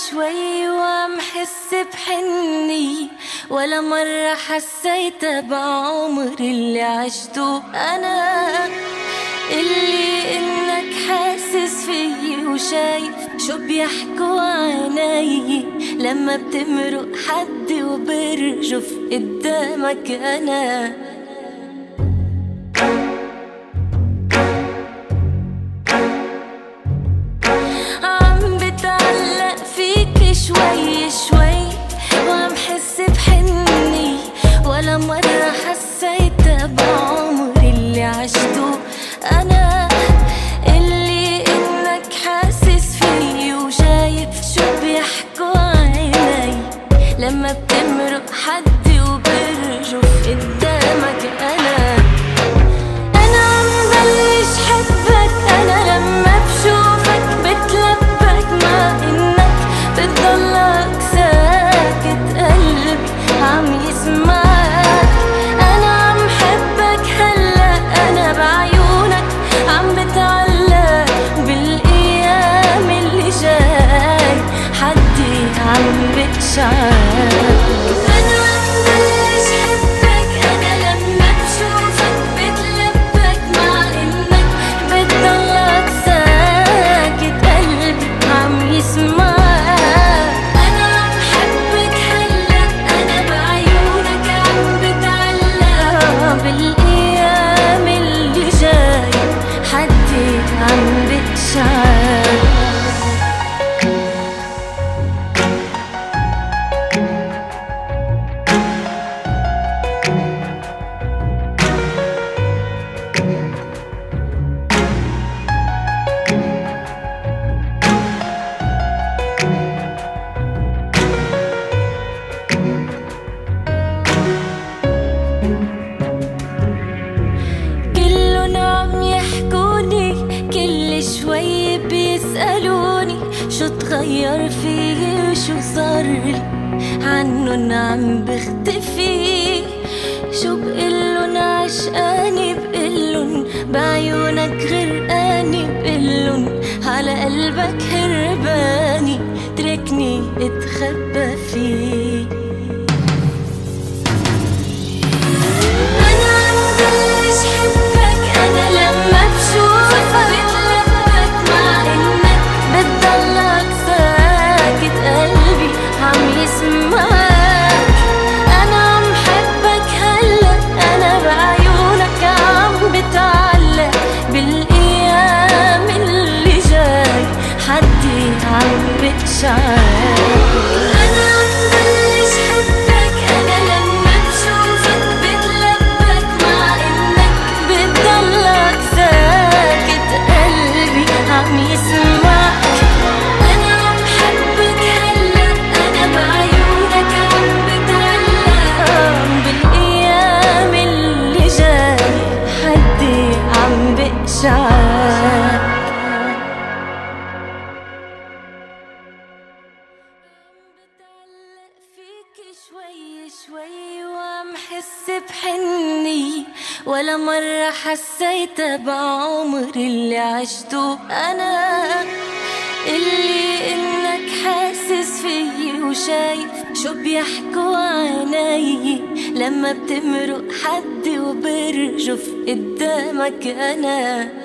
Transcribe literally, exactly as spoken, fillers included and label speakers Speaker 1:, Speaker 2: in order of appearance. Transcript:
Speaker 1: شوي وعم حس بحني، ولا مرة حسيت بعمر اللي عشته أنا. اللي إنك حاسس فيي وشايف شو بيحكوا عيني لما بتمرق حد وبرجف قدامك أنا. عم بتعلق فيك شوي شوي وعم حس بحني، ولا مرة حسيت بعمر اللي عشته أنا. اللي إنك حاسس فيي وشايف شو بيحكوا عيني لما بتمرق حد وبرجف قدامك أنا. أنا عم بلش حبك، أنا لما بشوفك بتلبك، مع إنك بتضلك ساكت قلبي عم يسمعك. أنا عم حبك هلأ، أنا بعيونك عم بتعلق، بالأيام اللي جاي حدي عم بتشعر. أنا عم بلش حبك، أنا لما بشوفك بتلبك، مع إنك بتضلك ساكت قلبي عم يسمعك. أنا عم حبك هلأ، أنا بعيونك عم بتعلق، بالأيام اللي جاي حدي عم بتشعر. كلن عم يحكوني، كل شوي بيسألوني شو تغير فيي وشو صارلي، عنن عم بختفي. شو بقلن عشقاني، بقلن بعيونك غرقاني، بقلن على قلبك هرباني، تركني اتخبى فيه. أنا عم بلش حبك، أنا لما بشوفك بتلبك، مع إنك بتضلك ساكت قلبي عم يسمعك. أنا عم حبك هلأ، أنا بعيونك عم بتعلق، بالأيام اللي جاي حدي عم بتشعر. أنا عم بلش حبك، أنا لما بشوفك بتلبك، مع إنك بتضلك ساكت قلبي عم يسمعك. أنا عم حبك هلأ، أنا بعيونك عم بتعلق، بالأيام اللي جاي حدي عم بتشعر. بتعلق فيك شوي شوي وعم حس بحني، ولا مرة حسيت بعمر اللي عشته أنا. اللي إنك حاسس فيي وشايف شو بيحكوا عيني لما بتمرق حد وبرجف قدامك أنا.